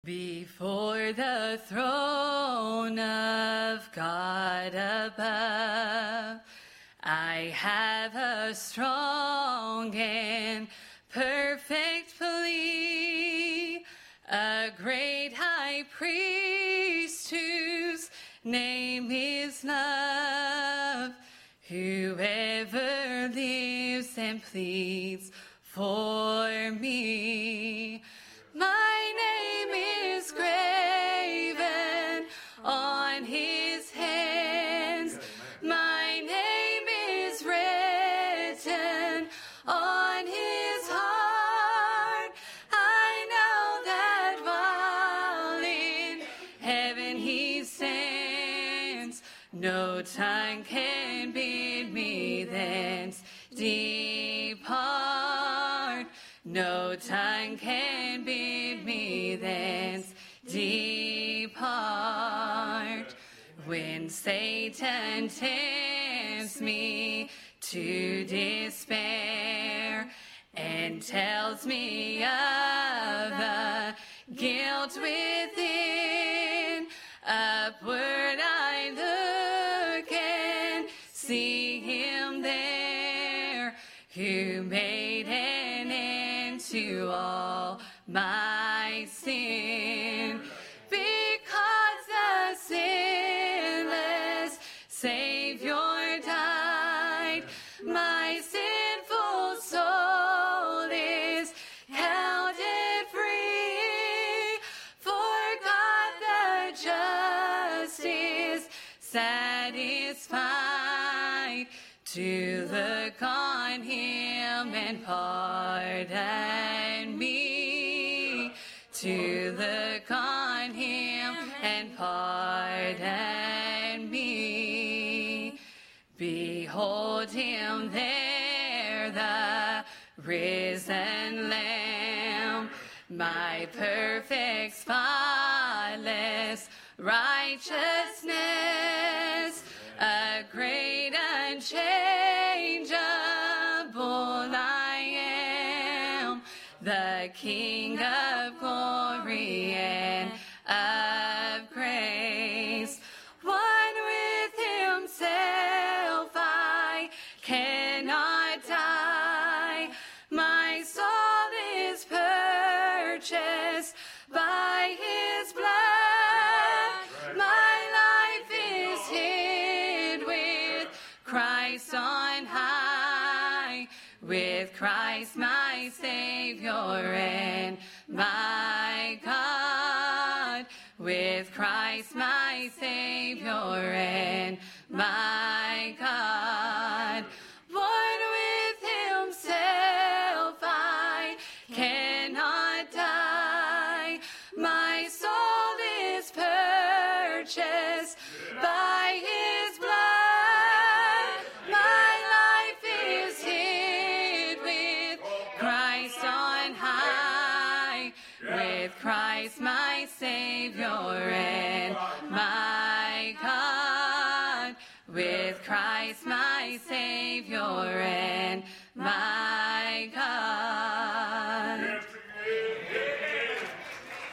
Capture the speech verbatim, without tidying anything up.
Before the throne of God above, I have a strong and perfect plea, a great high priest whose name is love, whoever lives and pleads for me. My name is graven on his hands. My name is written on his heart. I know that while in heaven he stands, no tongue can bid me thence depart. No tongue can bid me thence depart. When Satan tempts me to despair and tells me of the guilt within, upward I look and see him there, who made an end to all my sin. Because the sinless Savior died, my sinful soul is counted free. For God the just is satisfied to look on him and pardon me, to look on him and pardon me. Behold him there, the risen Lamb, my perfect, spotless righteousness, a great unchangeable I am, the King of glory and of grace. One with himself I cannot die. My soul is purchased by his blood. My life is hid with Christ on high, with Christ my Savior and my God, with Christ my Savior and my God. Born with himself I cannot die. My soul is purchased by his blood. My life is hid with Christ on high, with Christ my Savior and my God, with Christ my Savior and my God.